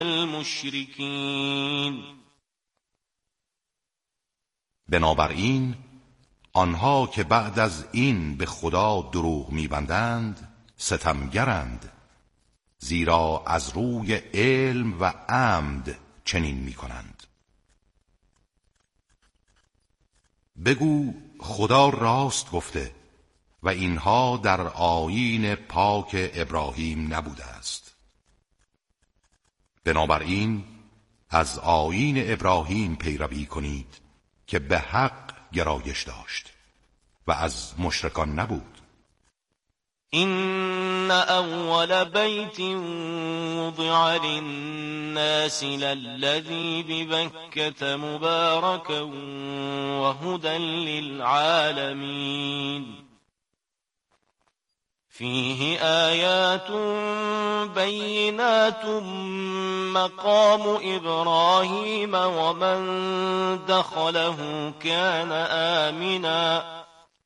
المشرکین. بنابراین آنها که بعد از این به خدا دروغ می‌بندند ستمگرند، زیرا از روی علم و عمد چنین می‌کنند. بگو خدا راست گفته و اینها در آیین پاک ابراهیم نبوده است. بنابراین از آیین ابراهیم پیروی کنید که به حق گرایش داشت و از مشرکان نبود. إن أول بيت وضع للناس للذي ببكة مباركا وهدى للعالمين فيه آيات بينات مقام إبراهيم ومن دخله كان آمنا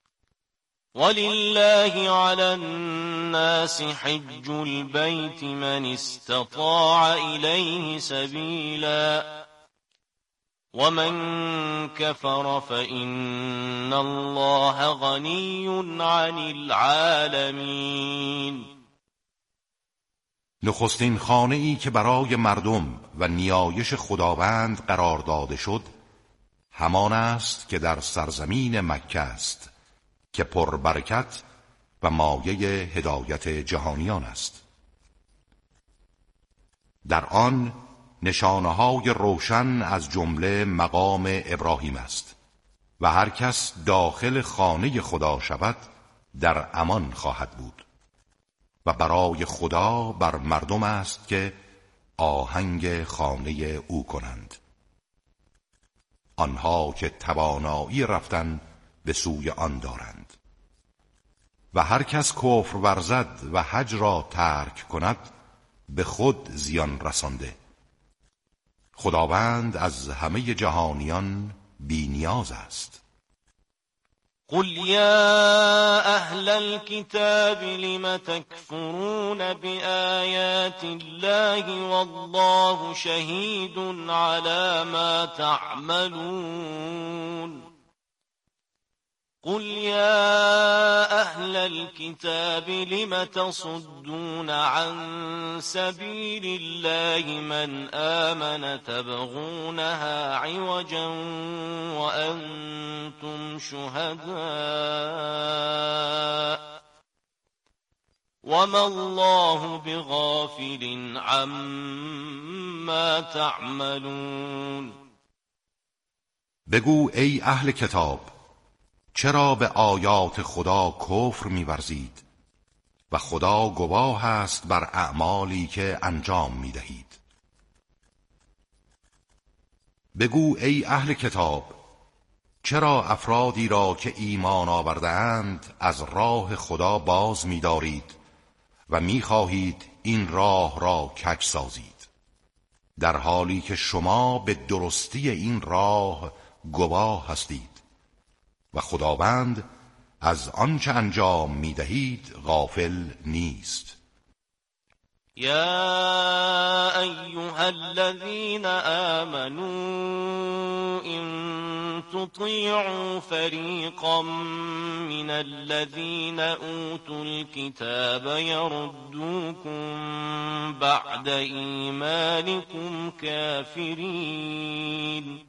ولله على الناس حج البيت من استطاع إليه سبيلا ومن كفر فإن الله غني عن العالمين. نخستین خانه‌ای که برای مردم و نیایش خداوند قرار داده شد همان است که در سرزمین مکه است که پربرکت و مایه هدایت جهانیان است. در آن نشانه‌های روشن از جمله مقام ابراهیم است و هر کس داخل خانه خدا شود در امان خواهد بود و برای خدا بر مردم است که آهنگ خانه او کنند. آنها که توانایی رفتن به سوی آن دارند. و هر کس کفر ورزد و حج را ترک کند به خود زیان رسانده. خداوند از همه جهانیان بی نیاز است. قل يا أهل الكتاب لم تكفرون بآيات الله والله شهيد على ما تعملون. قل يا أهل الكتاب لم تصدون عن سبيل الله من آمن تبغونها عوجا وأنتم شهداء وما الله بغافل عما تعملون. بگو ای اهل کتاب، چرا به آیات خدا کفر می‌ورزید و خدا گواه است بر اعمالی که انجام می‌دهید. بگو ای اهل کتاب، چرا افرادی را که ایمان آورده‌اند از راه خدا باز می‌دارید و می‌خواهید این راه را کج سازید، در حالی که شما به درستی این راه گواه هستید و خداوند از آنچه انجام می‌دهید غافل نیست. يا أيها الذين آمنوا إن تطيعوا فريقا من الذين أوتوا الكتاب يردوكم بعد إيمانكم كافرين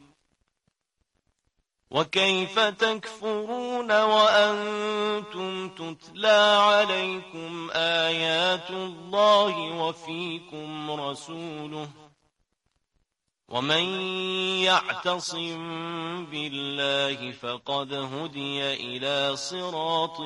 وكيف تكفرون وأنتم تتلى عليكم آيات الله وفيكم رسوله ومن يعتصم بالله فقد هدي إلى صراط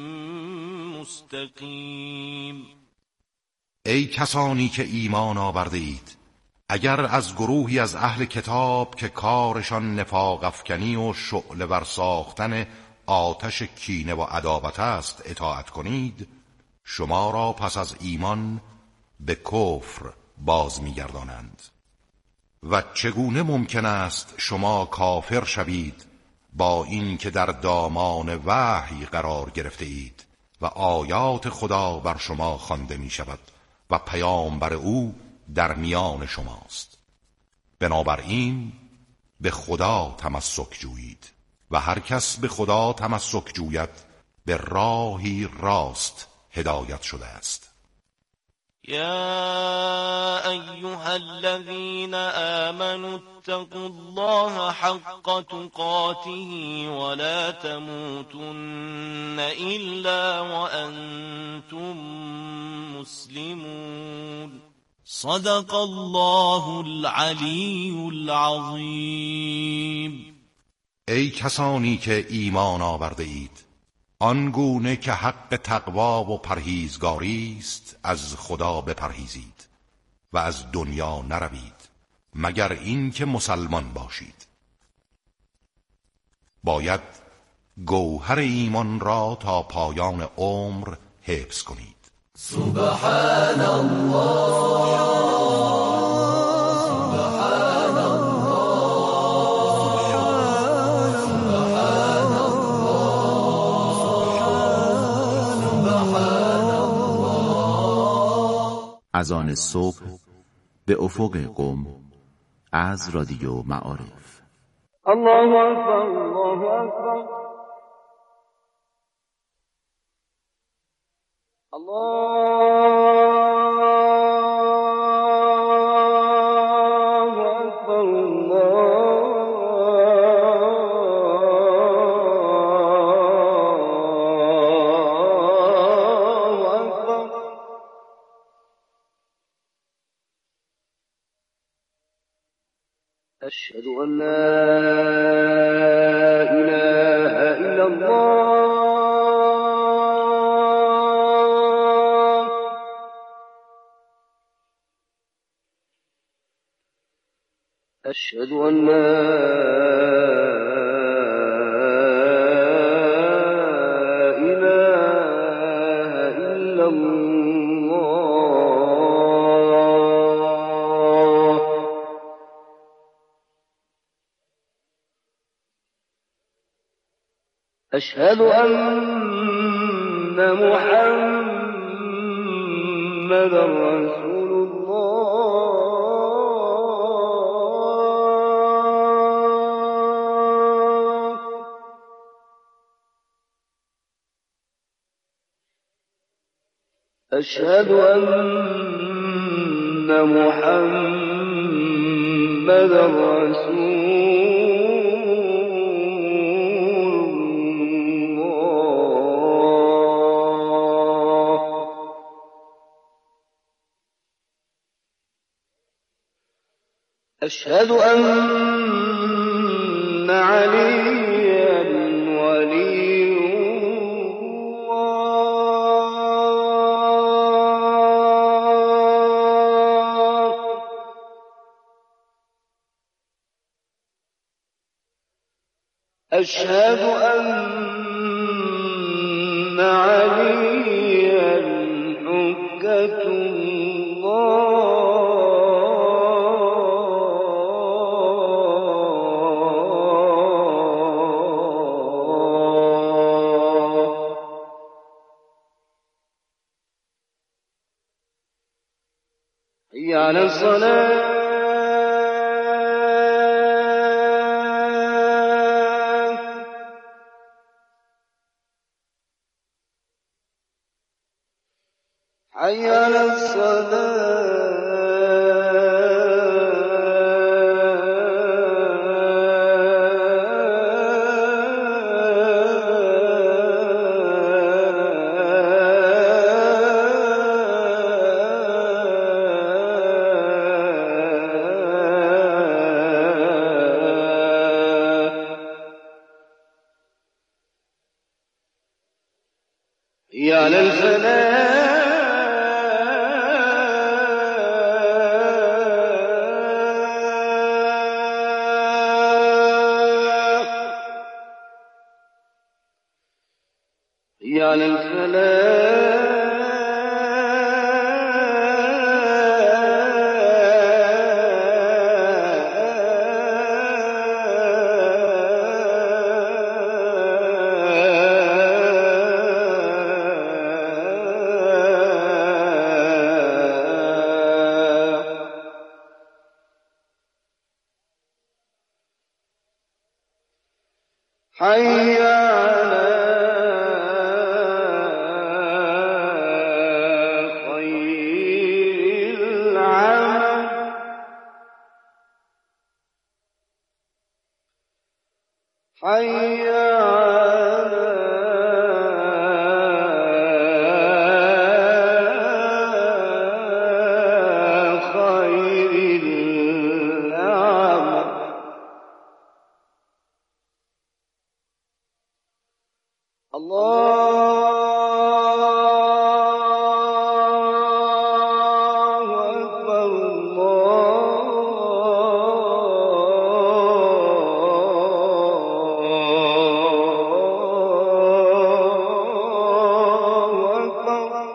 مستقيم. ای کسانی که ایمان آورده اید، اگر از گروهی از اهل کتاب که کارشان نفاق افکنی و شعله ور ساختن آتش کینه و عداوت است اطاعت کنید، شما را پس از ایمان به کفر باز می‌گردانند. و چگونه ممکن است شما کافر شوید با این که در دامان وحی قرار گرفته اید و آیات خدا بر شما خوانده می شود و پیامبر او در میان شماست. بنابراین به خدا تمسک جویید و هر کس به خدا تمسک جوید به راهی راست هدایت شده است. يا أيها الذين آمنوا اتقوا الله حق تقاته ولا تموتن إلا وأنتم مسلمون. صدق الله العلی العظیم. ای کسانی که ایمان آورده اید، آنگونه که حق تقوا و پرهیزگاری است از خدا بپرهیزید و از دنیا نروید مگر این که مسلمان باشید. باید گوهر ایمان را تا پایان عمر حفظ کنید. سبحان الله، سبحان الله، سبحان الله. اذان صبح به افق قم از رادیو معارف. الله اکبر، الله اکبر، الله اکبر، الله اکبر. اشهد ان لا اله الا الله، أشهد أن لا إله إلا الله. أشهد أن محمدا رسول الله. أشهد أن محمدا رسول الله. أشهد أن عليا ولي أشهد أن عليا حجة الله. حي على الصلاة. حي على الصلاة. حي على الفلاح. حي على الفلاح. حي على خير العمل حي على خير العمل الله أكبر الله أكبر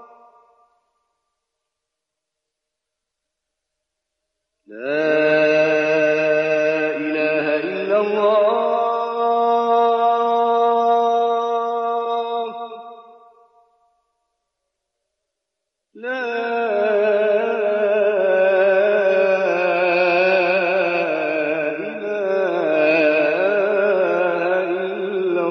لا إله إلا الله لا إله إلا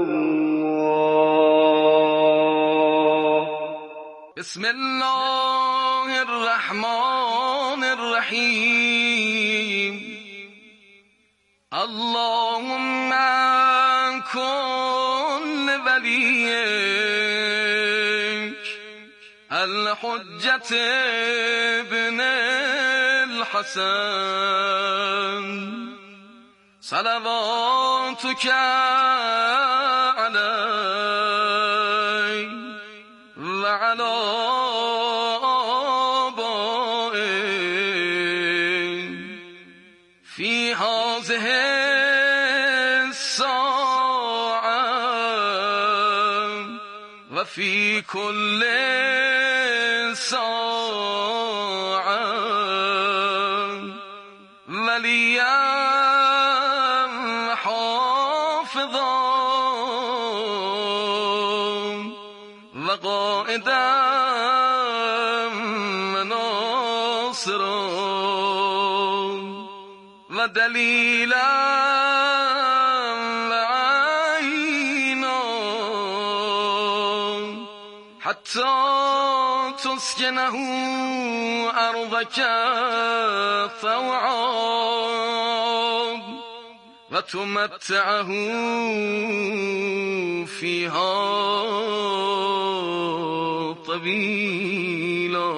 الله بسم الله الرحمن الرحيم اللهم كن لوليك الحجة ابن الحسن صلواتك عليه وعلى آبائه في هذه الساعة وفي كل ساعة وليا حافظا وقائدا وناصرا ودليلا وعينا حتى تسكنه أرضك طوعا وتمتعه فيها طويلا.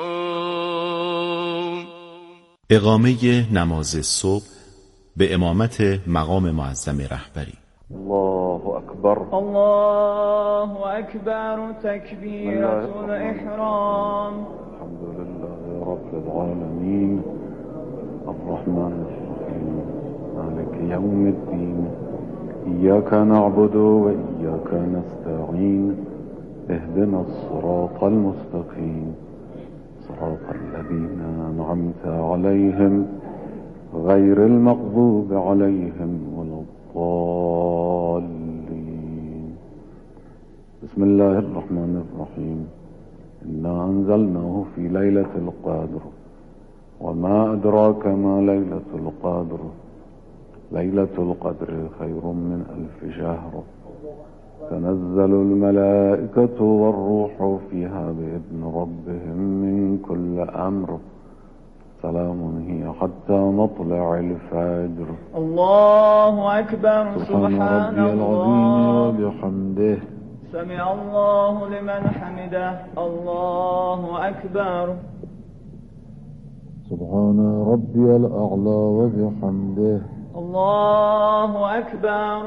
اقامه نماز صبح به امامت مقام معظم رهبری. الله أكبر الله أكبر تكبيرة الإحرام. الحمد لله رب العالمين الرحمن الرحيم مالك يوم الدين إياك نعبد وإياك نستعين اهدنا الصراط المستقيم صراط الذين أنعمت عليهم غير المغضوب عليهم ولا الضالين. بسم الله الرحمن الرحيم إنا أنزلناه في ليلة القدر وما أدراك ما ليلة القدر ليلة القدر خير من 1000 شهر تنزل الملائكة والروح فيها بإذن ربهم من كل أمر سلام هي حتى مطلع الفجر. الله أكبر. سبحان ربي العظيم وبحمده سمع الله لمن حمده. الله أكبر. سبحان ربي الأعلى وبحمده. الله أكبر.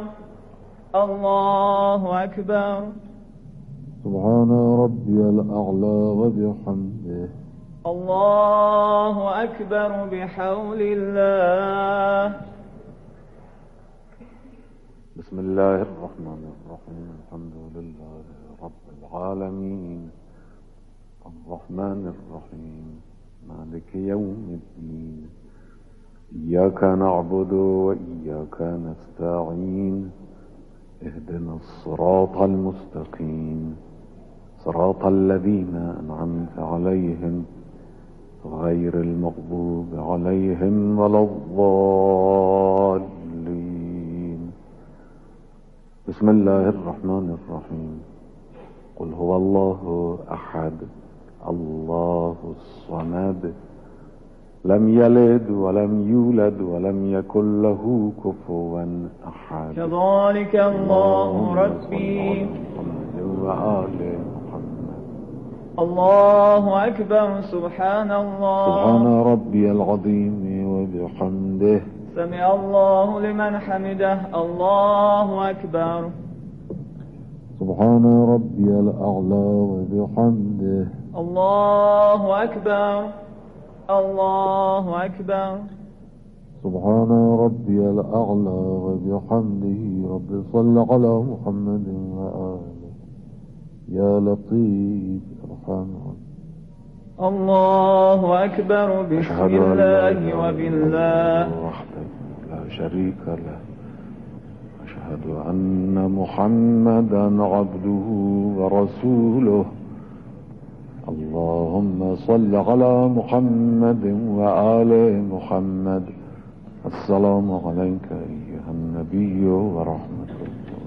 الله أكبر. سبحان ربي الأعلى وبحمده. الله أكبر بحول الله. بسم الله الرحمن الرحيم الحمد لله رب العالمين الرحمن الرحيم مالك يوم الدين إياك نعبد وإياك نستعين اهدنا الصراط المستقيم صراط الذين أنعمت عليهم غير المغضوب عليهم ولا الضالين. بسم الله الرحمن الرحيم. قل هو الله أحد الله الصمد لم يلد ولم يولد ولم يكن له كفوا أحد. كذلك الله ربي. وآل محمد. الله أكبر. سبحان الله. سبحان ربي العظيم وبحمده. سمع الله لمن حمده. الله أكبر. سبحان ربي الأعلى وبحمده. الله أكبر. الله أكبر. سبحان ربي الأعلى وبحمده. رب صل على محمد وآله يا لطيف ارحمنا. الله أكبر. بسم الله وبالله وحده لا شريك له. أشهد أن محمدا عبده ورسوله. اللهم صل على محمد وآل محمد. السلام عليك أيها النبي ورحمة الله.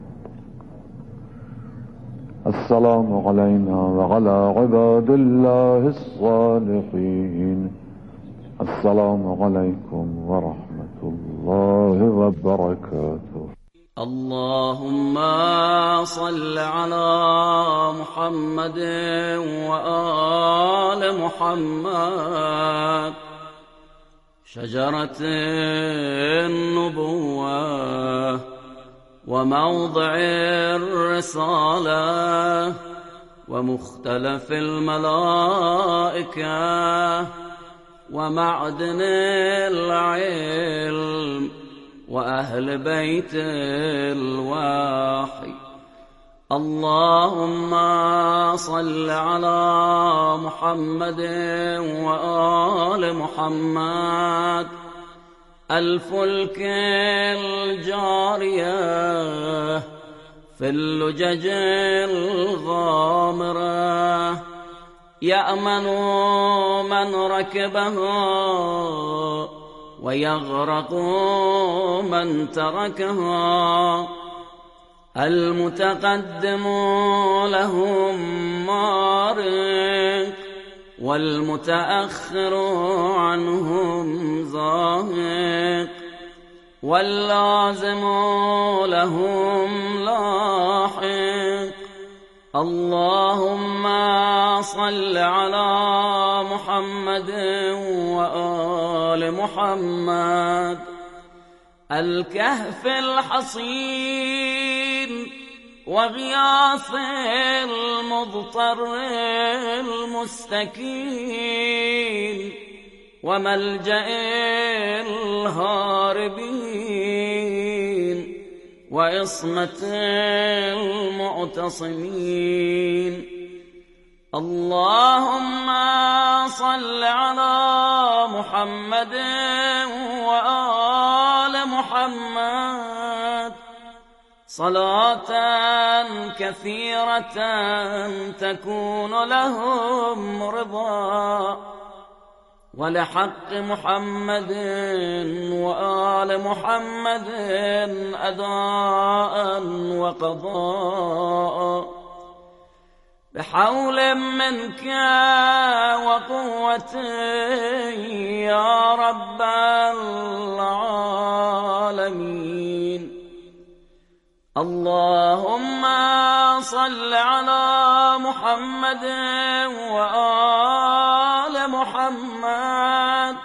السلام علينا وعلى عباد الله الصالحين. السلام عليكم ورحمة الله وبركاته. اللهم صل على محمد وآل محمد. شجرة النبوة وموضع الرسالة ومختلف الملائكة ومعدن العلم وأهل بيت الوحي. اللهم صل على محمد وآل محمد. الفلك الجارية في اللجج الغامرة يأمن من ركبها ويغرق من تركها. المتقدم لهم مارق والمتأخر عنهم زاهق واللازم لهم لاحق. اللهم صل على محمد وآل محمد. الكهف الحصين وغياث المضطر المستكين وملجأ الهاربين وعصمة المعتصمين. اللهم صل على محمد وآل محمد صلاة كثيرة تكون لهم رضا ولحق محمد وآل محمد أداء وقضاء بحول منك وقوة يا رب العالمين. اللهم صل على محمد وآل محمد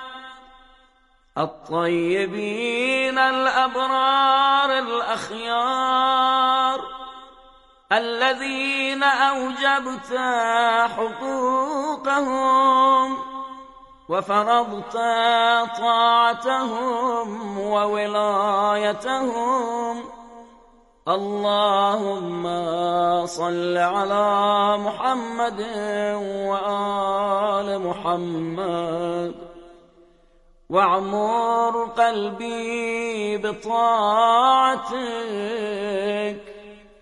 الطيبين الأبرار الأخيار الذين أوجبت حقوقهم وفرضت طاعتهم وولايتهم. اللهم صل على محمد وآل محمد واعمر قلبي بطاعتك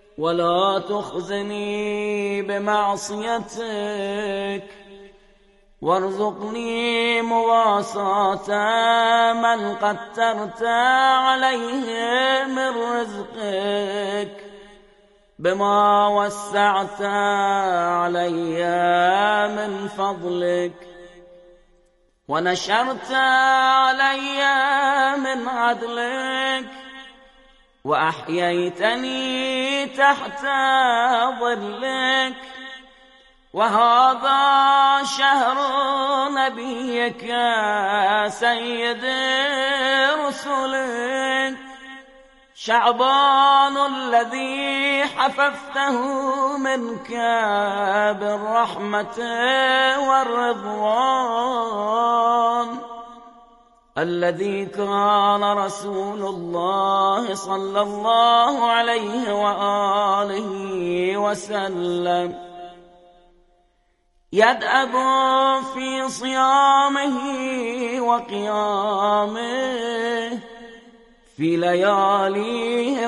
ولا تخزني بمعصيتك وارزقني مواساة من قدرت عليه من رزقك بما وسعت علي من فضلك ونشرت علي من عدلك وأحييتني تحت ظلك وهذا شهر نبيك سيد رسلك شعبان الذي حففته منك بالرحمة والرضوان الذي كان رسول الله صلى الله عليه وآله وسلم يدأب في صيامه وقيامه في لياليه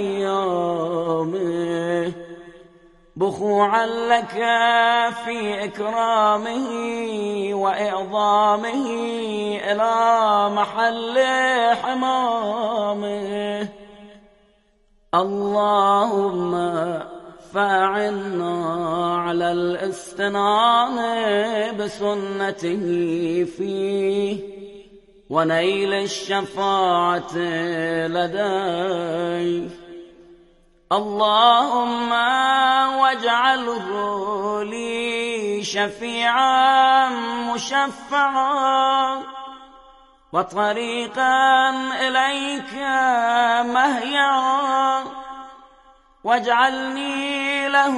وأيامه بخوعا لك في إكرامه وإعظامه إلى محل حمامه اللهم فاعنا على الاستنان بسنته فيه ونيل الشفاعة لديه اللهم واجعله لي شفيعا مشفعا وطريقا إليك مهيعا واجعلني له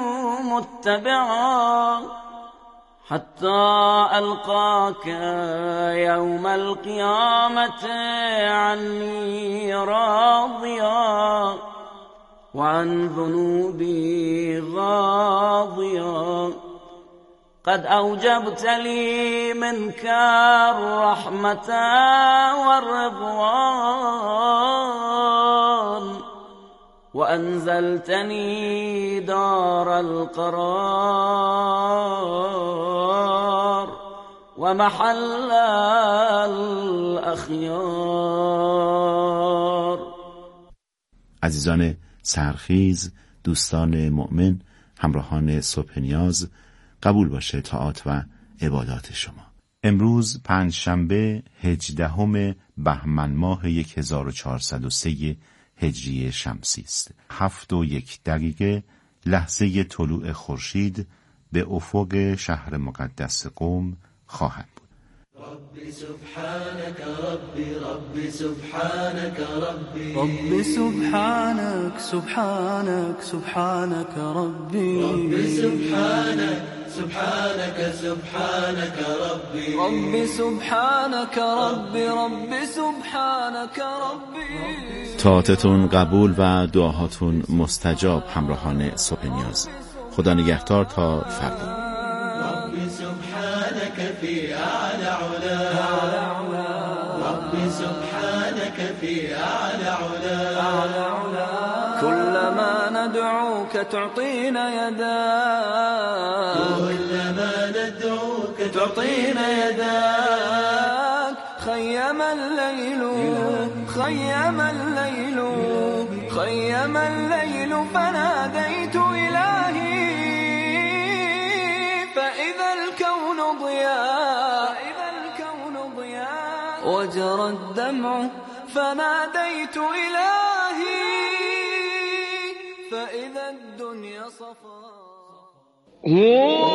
متبعا حتى ألقاك يوم القيامة عني راضيا وعن ذنوبي غاضيا قد أوجبت لي منك الرحمة والرضوان وأنزلتني دار القرار ومحل الأخيار. عزیزان سرخیز، دوستان مؤمن، همراهان صبح نیاز، قبول باشه طاعات و عبادات شما. امروز پنجشنبه 18 بهمن ماه 1403 هجری شمسی است. 7:01 لحظه طلوع خورشید به افق شهر مقدس قم خواهد بود. ربي سبحانك ربي ربي سبحانك ربي ربي سبحانك سبحانك سبحانك ربي ربي سبحانك سبحانك سبحانك ربي ربي سبحانك ربي ربي سبحانك ربي. طاعتتون قبول و دعاهاتون مستجاب همراهان صبح نیاز. خدا نگهدار تا فردا. ربي سبحانك في أعلى علا ربي سبحانك في أعلى علا كلما ندعوك تعطينا يداك كلما ندعوك تعطينا يداك خيم الليل خيم الليل خيم الليل فناديت إلهي فإذا الكون ضياء وجرى الدمع فناديت إلهي فإذا الدنيا صفا. هو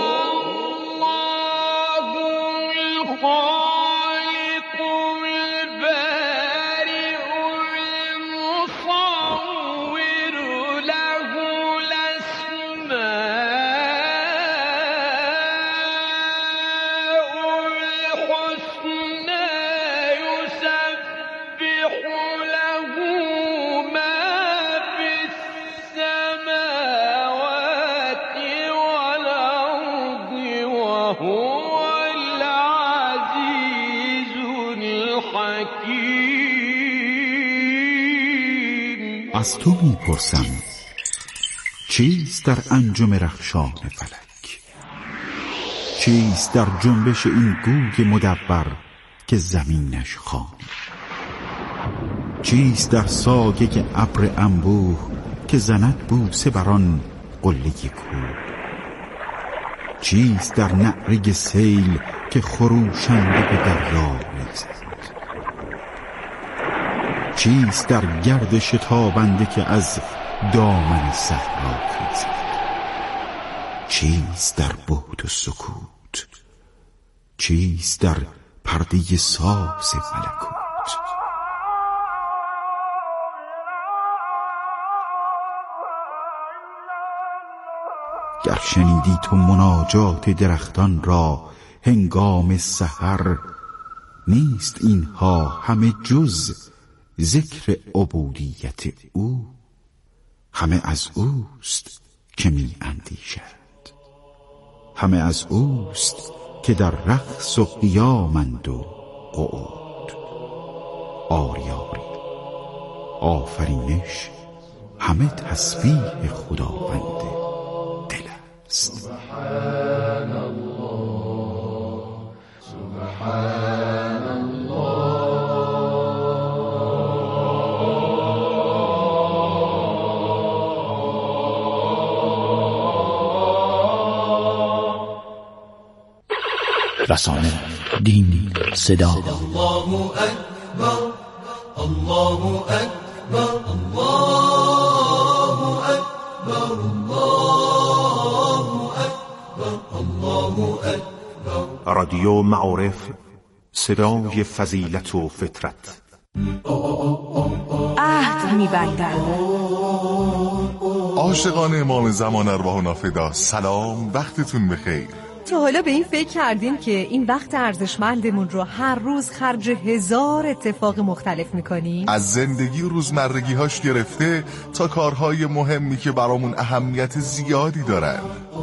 الله الخالق البارئ المصور له الأسماء الحسنى يسبح له ما في السماوات والأرض وهو العزيز الحكيم. از تو میپرسم چیست در انجم رخشان فلک؟ چیست در جنبش این گوی مدور که زمینش خالی؟ چیست در سایه ابر انبوه که زند بوسه بران قله کوه؟ چیست در نعره سیل که خروشنده به دریا ریزد؟ چیست در گرد شتابنده که از دامن صحرا خیزد؟ چیست در بعد و سکوت؟ چیست در پرده ساز ملکوت؟ گر شنیدی تو مناجات درختان را هنگام سحر، نیست اینها همه جز ذکر عبودیت او. همه از اوست که می اندیشد، همه از اوست که در رقص و قیامند و قعود. آری آری آفرینش همه تسبیح خداوند دل است. سبحان الله سبحان الله. رسانه، دین، صدا. الله اکبر الله اکبر الله اکبر الله اکبر الله اکبر. رادیو معارف، صدای فضیلت و فطرت. عهد می‌بندم. عاشقان امام زمان ارواحنا فدا، سلام، وقتتون بخیر. تا حالا به این فکر کردیم که این وقت ارزشمندمون رو هر روز خرج 1000 اتفاق مختلف میکنیم؟ از زندگی و روزمرگی‌هاش گرفته تا کارهای مهمی که برامون اهمیت زیادی دارن.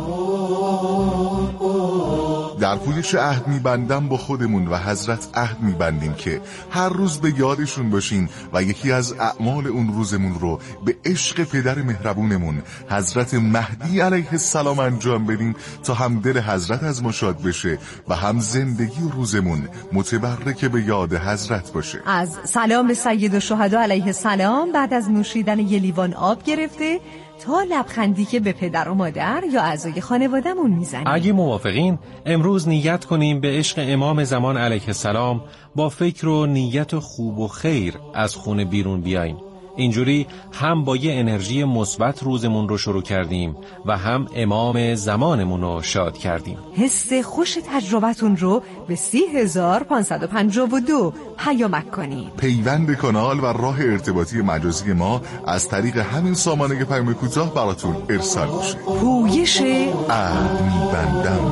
در پویش عهد میبندم با خودمون و حضرت عهد میبندیم که هر روز به یادشون باشیم و یکی از اعمال اون روزمون رو به عشق پدر مهربونمون حضرت مهدی علیه السلام انجام بدیم تا هم دل حضرت از ما شاد بشه و هم زندگی و روزمون متبرک به یاد حضرت باشه. از سلام سید الشهدا علیه السلام بعد از نوشیدن یه لیوان آب گرفته تا لبخندی که به پدر و مادر یا اعضای خانواده‌مون میزنیم. اگه موافقین امروز نیت کنیم به عشق امام زمان علیه السلام با فکر و نیت خوب و خیر از خونه بیرون بیاییم. اینجوری هم با یه انرژی مثبت روزمون رو شروع کردیم و هم امام زمانمون رو شاد کردیم. حس خوش تجربتون رو به 30552 پیامک کنید. پیوند کانال و راه ارتباطی مجازی ما از طریق همین سامانه پیام کوتاه براتون ارسال میشه. پویش عهد میبندم.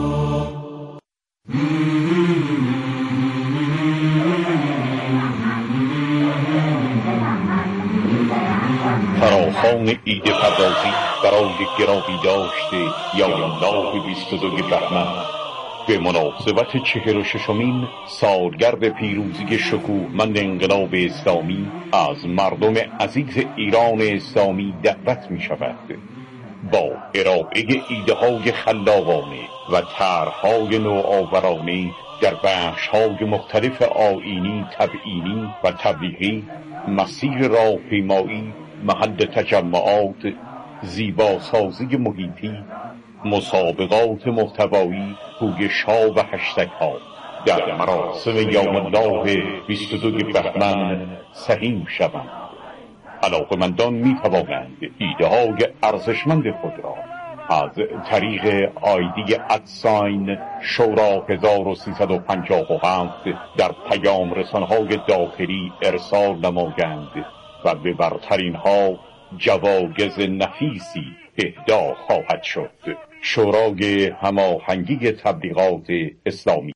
فراخوان عید پردازی برای گرامی داشته یا الله 22 بهمن به مناسبت 46مین سالگرد پیروزی شکوهمند انقلاب اسلامی از مردم عزیز ایران اسلامی دعوت می شود با ارائه ایده‌های خلاقانه و طرح‌های نوآورانه در بخش‌های مختلف آیینی، تبیینی و تبلیغی، مسیر راهپیمایی، محل تجمعات، زیباسازی محیطی، مسابقات محتوایی، پویش‌ها و هشتگ‌ها در مراسم یوم الله 22 بهمن سهیم شوند. علاقه‌مندان می‌توانند ایده‌های ارزشمند خود را از طریق آیدی ادساین شورا 1357 در پیام رسانه‌های داخلی ارسال نمایند و به برترین ها جوایز نفیسی اهدا خواهد شد. شورای هماهنگی تبلیغات اسلامی.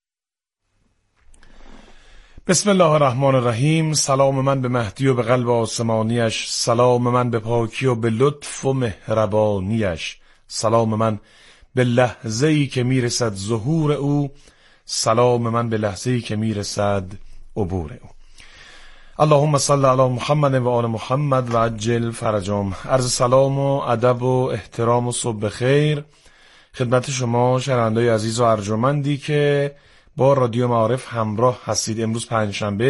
بسم الله الرحمن الرحیم. سلام من به مهدی و به قلب آسمانیش، سلام من به پاکی و به لطف و مهربانیش، سلام من به لحظه‌ای که میرسد ظهور او، سلام من به لحظه‌ای که میرسد عبور او. اللهم صل علی محمد و آل محمد و عجل فرجهم. عرض سلام و ادب و احترام و صبح خیر خدمت شما شنونده‌ی عزیز و ارجمندی که با رادیو معارف همراه هستید. امروز پنجشنبه